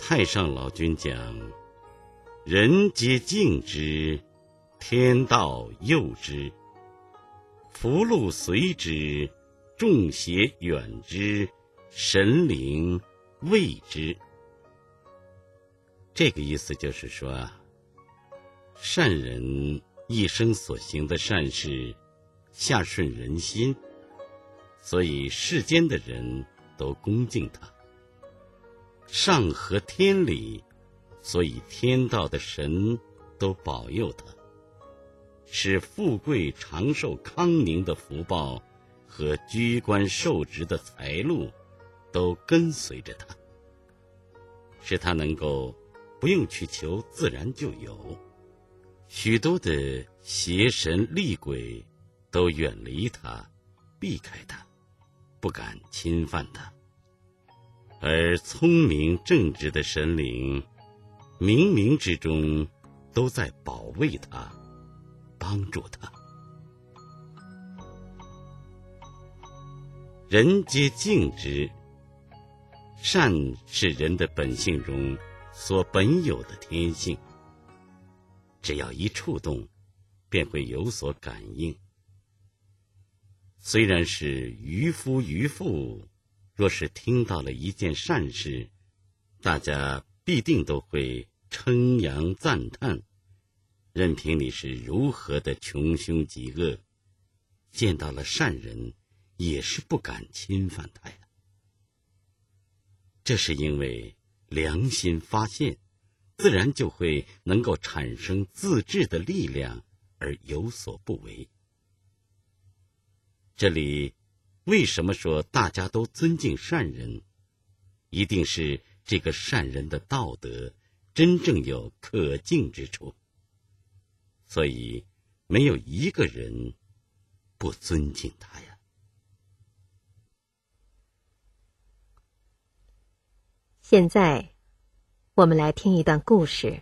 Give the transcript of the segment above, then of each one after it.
太上老君讲：人皆敬之，天道佑之，福禄随之，众邪远之，神灵畏之。这个意思就是说，善人一生所行的善事下顺人心，所以世间的人都恭敬他；上合天理，所以天道的神都保佑他，使富贵长寿康宁的福报和居官受职的财路都跟随着他，使他能够不用去求，自然就有。许多的邪神厉鬼都远离他，避开他，不敢侵犯他。而聪明正直的神灵，冥冥之中都在保卫他，帮助他。人皆敬之，善是人的本性中所本有的天性，只要一触动，便会有所感应。虽然是渔夫渔妇，若是听到了一件善事，大家必定都会称扬赞叹，任凭你是如何的穷凶极恶，见到了善人也是不敢侵犯他呀。这是因为良心发现，自然就会能够产生自制的力量，而有所不为。这里为什么说大家都尊敬善人？一定是这个善人的道德真正有可敬之处，所以没有一个人不尊敬他呀。 现在我们来听一段故事。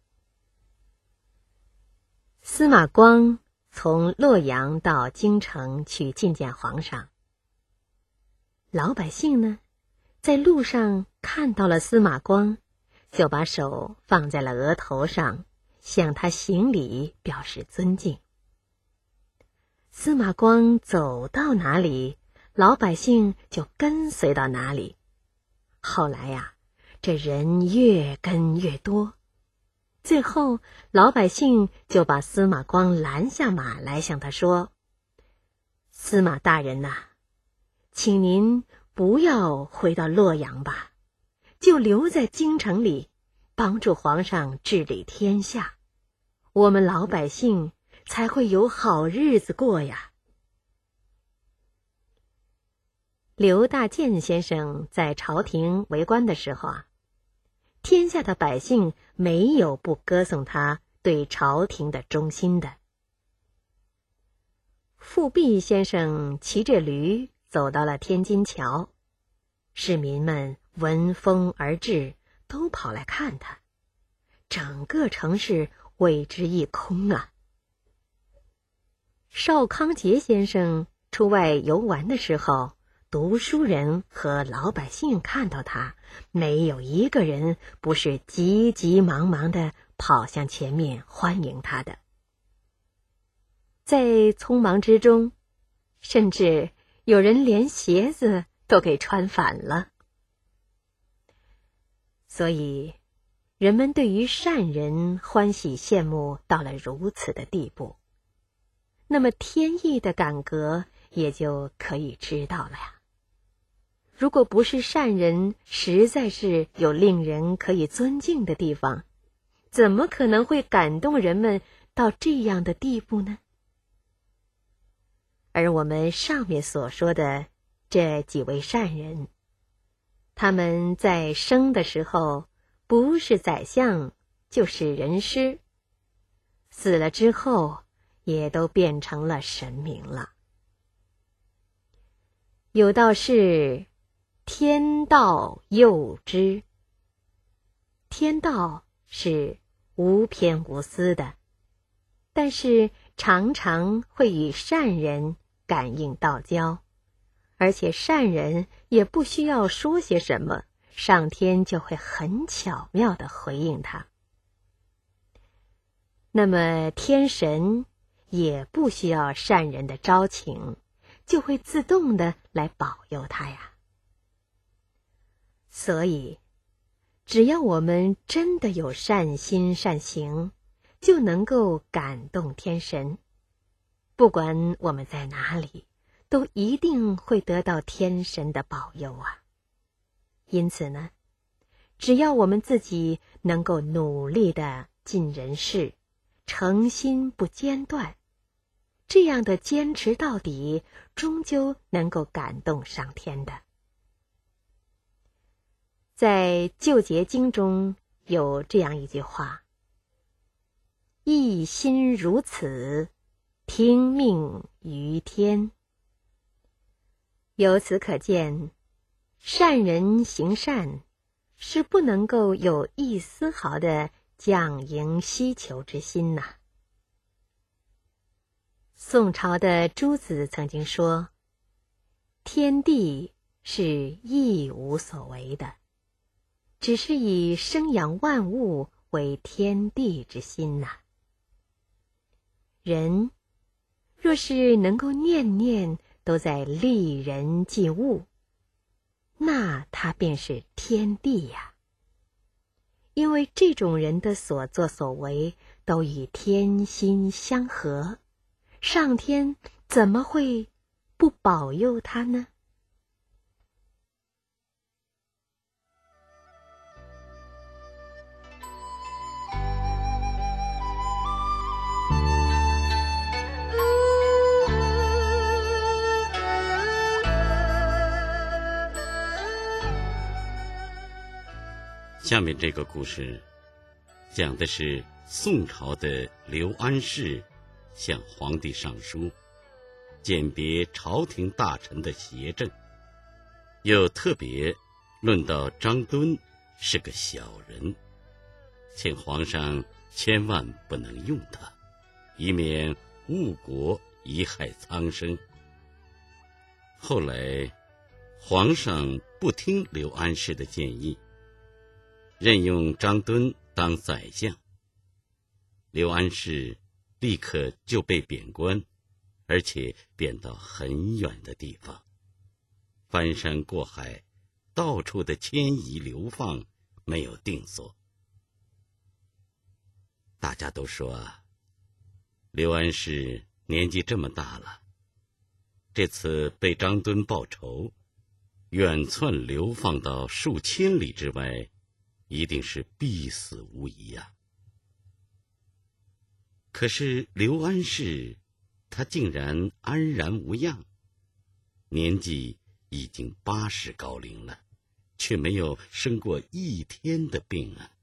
司马光从洛阳到京城去觐见皇上，老百姓呢，在路上看到了司马光，就把手放在了额头上，向他行礼，表示尊敬。司马光走到哪里，老百姓就跟随到哪里。后来呀，这人越跟越多，最后老百姓就把司马光拦下马来，向他说：司马大人呐，请您不要回到洛阳吧，就留在京城里，帮助皇上治理天下，我们老百姓才会有好日子过呀。刘大健先生在朝廷为官的时候啊，天下的百姓没有不歌颂他对朝廷的忠心的。富弼先生骑着驴走到了天津桥，市民们闻风而至，都跑来看他，整个城市为之一空啊。邵康节先生出外游玩的时候，读书人和老百姓看到他，没有一个人不是急急忙忙地跑向前面欢迎他的。在匆忙之中，甚至有人连鞋子都给穿反了。所以人们对于善人欢喜羡慕到了如此的地步，那么天意的感革也就可以知道了呀。如果不是善人实在是有令人可以尊敬的地方，怎么可能会感动人们到这样的地步呢？而我们上面所说的这几位善人，他们在生的时候不是宰相就是人师，死了之后也都变成了神明了。有道是天道佑之，天道是无偏无私的，但是常常会与善人感应道交，而且善人也不需要说些什么， 上天就会很巧妙地回应他。那么天神也不需要善人的招请，就会自动地来保佑他呀。所以，只要我们真的有善心善行，就能够感动天神。不管我们在哪里，都一定会得到天神的保佑啊。因此呢，只要我们自己能够努力地尽人事，诚心不间断，这样的坚持到底，终究能够感动上天的。在《救劫经》中有这样一句话：一心如此，听命于天。由此可见，善人行善是不能够有一丝毫的降迎希求之心呐。宋朝的朱子曾经说，天地是一无所为的，只是以生养万物为天地之心呐。人若是能够念念都在利人济物，那他便是天地呀。因为这种人的所作所为都与天心相合，上天怎么会不保佑他呢？ 下面这个故事讲的是宋朝的刘安世向皇帝上书，鉴别朝廷大臣的邪政，又特别论到张敦是个小人，请皇上千万不能用他，以免误国贻害苍生。后来皇上不听刘安世的建议，任用张敦当宰相，刘安世立刻就被贬官，而且贬到很远的地方，翻山过海，到处的迁移流放，没有定所。大家都说刘安世年纪这么大了，这次被张敦报仇，远窜流放到数千里之外，一定是必死无疑呀。可是刘安世他竟然安然无恙，年纪已经80高龄了，却没有生过一天的病啊。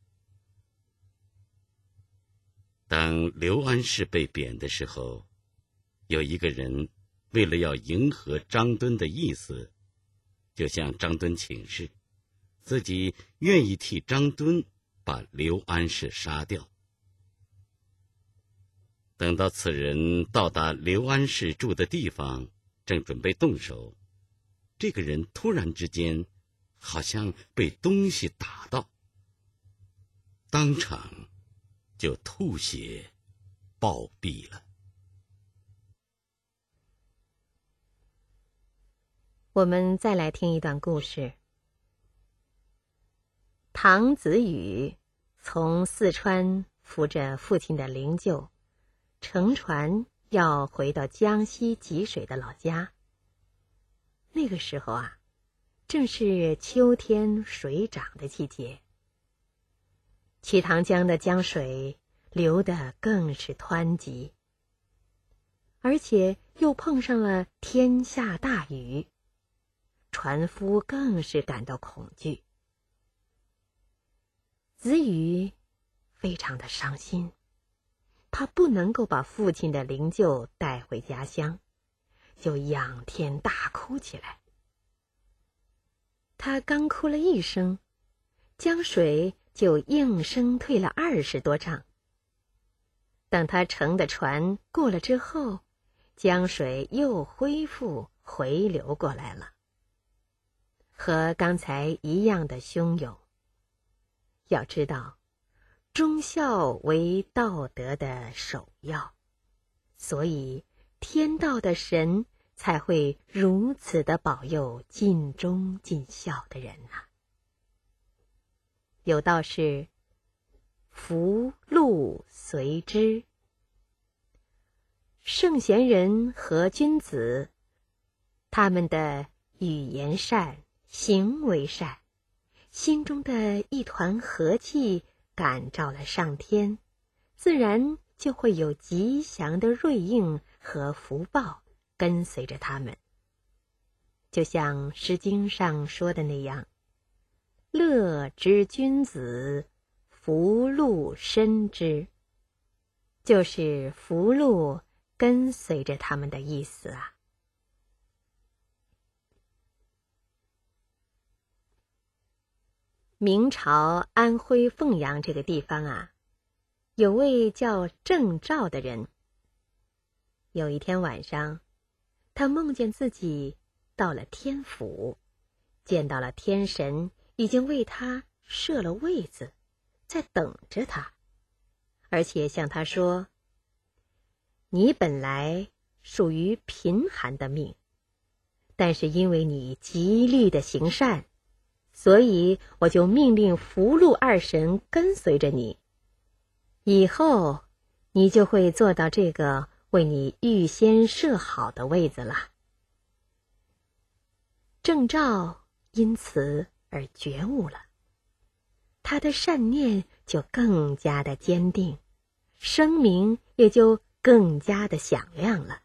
当刘安世被贬的时候，有一个人为了要迎合张敦的意思，就向张敦请示，自己愿意替张敦把刘安世杀掉。等到此人到达刘安世住的地方，正准备动手，这个人突然之间好像被东西打到，当场就吐血暴毙了。 我们再来听一段故事。唐子羽从四川扶着父亲的灵柩，乘船要回到江西吉水的老家。那个时候正是秋天水涨的季节，瞿塘江的江水流得更是湍急，而且又碰上了天下大雨，船夫更是感到恐惧。子羽非常的伤心，他不能够把父亲的灵柩带回家乡，就仰天大哭起来。他刚哭了一声，江水就应声退了20多丈。等他乘的船过了之后，江水又恢复回流过来了。 和刚才一样的汹涌。要知道，忠孝为道德的首要，所以天道的神才会如此的保佑尽忠尽孝的人啊。有道是福禄随之，圣贤人和君子，他们的语言善，行为善，心中的一团和气感召了上天，自然就会有吉祥的瑞应和福报跟随着他们。就像《诗经》上说的那样，乐之君子，福禄生之，就是福禄跟随着他们的意思啊。明朝安徽凤阳这个地方啊，有位叫郑照的人。有一天晚上，他梦见自己到了天府，见到了天神已经为他设了位子，在等着他，而且向他说：你本来属于贫寒的命，但是因为你极力的行善，所以我就命令福禄二神跟随着你，以后你就会坐到这个为你预先设好的位子了。郑照因此而觉悟了，他的善念就更加的坚定，声名也就更加的响亮了。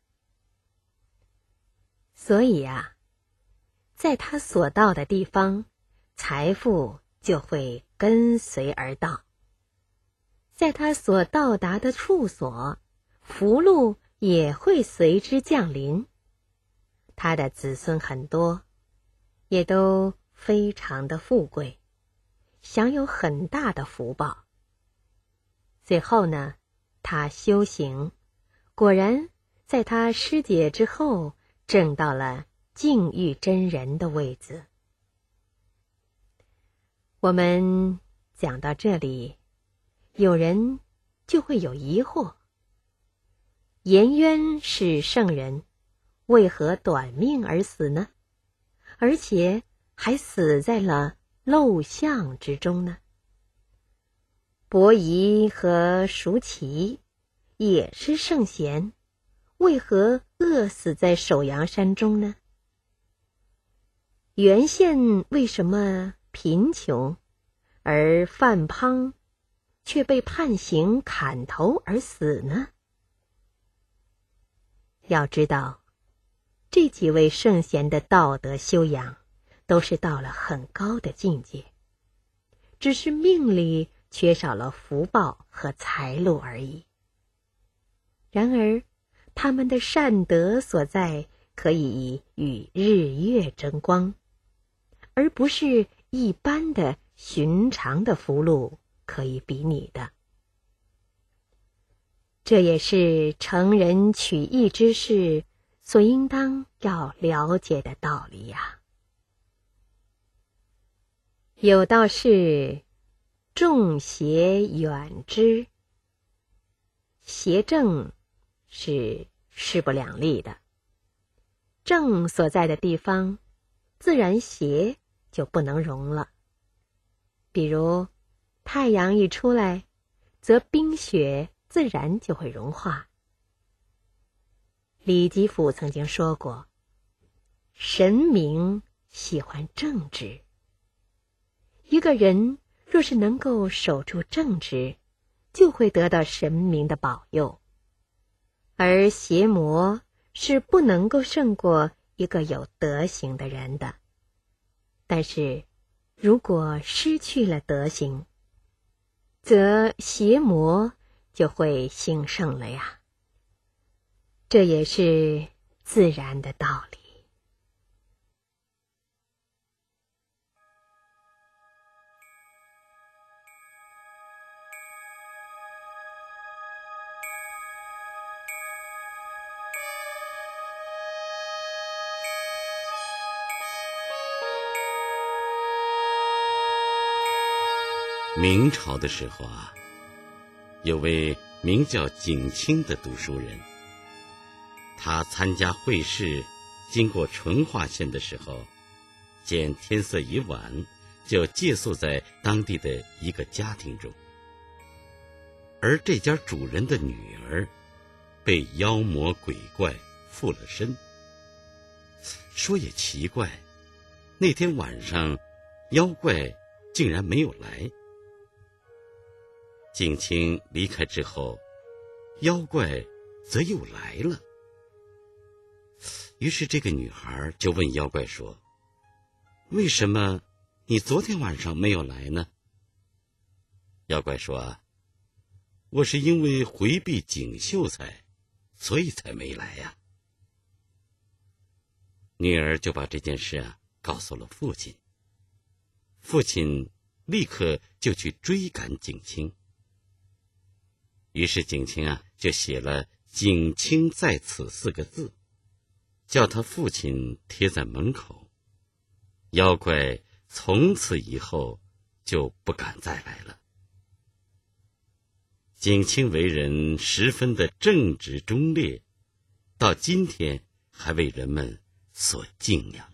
所以啊，在他所到的地方，财富就会跟随而到，在他所到达的处所，福禄也会随之降临。他的子孙很多，也都非常的富贵，享有很大的福报。最后呢，他修行，果然在他师解之后，证到了净玉真人的位子。我们讲到这里，有人就会有疑惑：颜渊是圣人，为何短命而死呢？而且还死在了陋巷之中呢？伯夷和叔齐也是圣贤，为何饿死在首阳山中呢？原宪为什么贫穷，而范滂却被判刑砍头而死呢？要知道，这几位圣贤的道德修养都是到了很高的境界，只是命里缺少了福报和财路而已。然而他们的善德所在，可以与日月争光，而不是一般的寻常的福禄可以比拟的。这也是成人取义之士所应当要了解的道理呀。有道是众邪远之，邪正是势不两立的，正所在的地方，自然邪就不能容了。比如太阳一出来，则冰雪自然就会融化。李吉甫曾经说过，神明喜欢正直，一个人若是能够守住正直，就会得到神明的保佑，而邪魔是不能够胜过一个有德行的人的。但是如果失去了德行，则邪魔就会兴盛了呀。这也是自然的道理。 明朝的时候啊，有位名叫景清的读书人，他参加会试经过淳化县的时候，见天色已晚，就借宿在当地的一个家庭中。而这家主人的女儿被妖魔鬼怪附了身。说也奇怪，那天晚上妖怪竟然没有来。景清离开之后，妖怪则又来了。于是这个女孩就问妖怪说：为什么你昨天晚上没有来呢？妖怪说：我是因为回避景秀才，所以才没来呀。女儿就把这件事告诉了父亲，父亲立刻就去追赶景清。于是景清就写了景清在此4个字，叫他父亲贴在门口。妖怪从此以后就不敢再来了。景清为人十分的正直忠烈，到今天还为人们所敬仰。